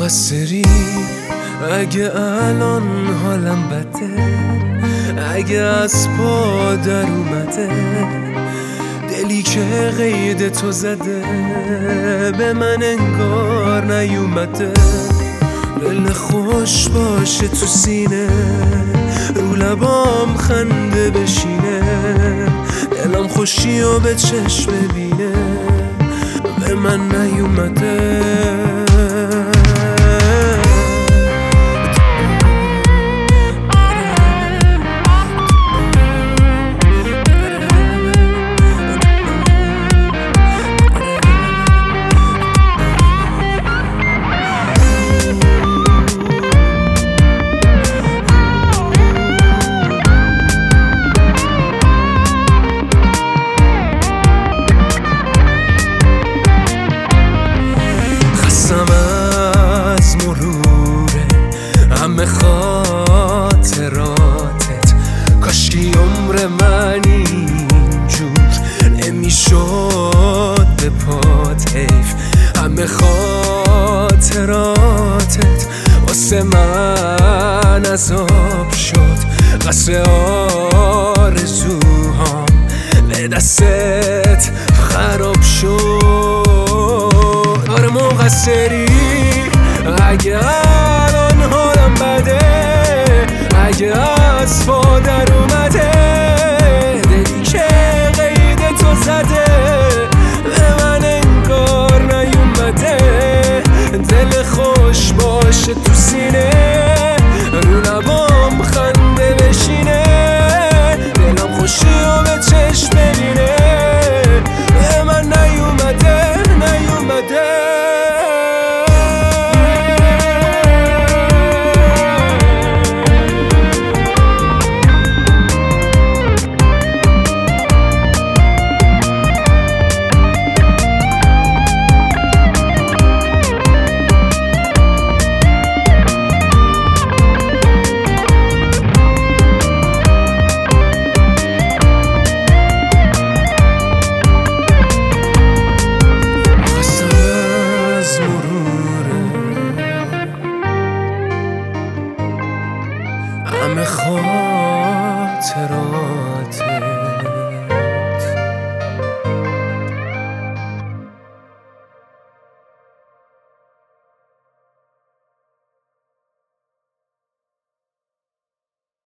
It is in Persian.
مقصری اگه الان حالم بده، اگه از پا در اومده دلی که قید تو زده به من انگار نیومده. دل خوش باشه تو سینه، رو لبام خنده بشینه، دلم خوشی و به چشم ببینه به من نیومده. از مروره همه خاطراتت، کاشکی عمر من اینجور نمیشد به پات حیف. همه خاطراتت واسه من عذاب شد، قصر آرزوهام به دستت خراب شد. آره مقصری اگه الان حالم بده، اگه از پا در اومده دلی که قید تو زده به من انگار نیومده. دل خوش باشه تو سینه، رو لبام خنده بشینه، دلم خوشی و به چشم ببینه به من نیومده. همه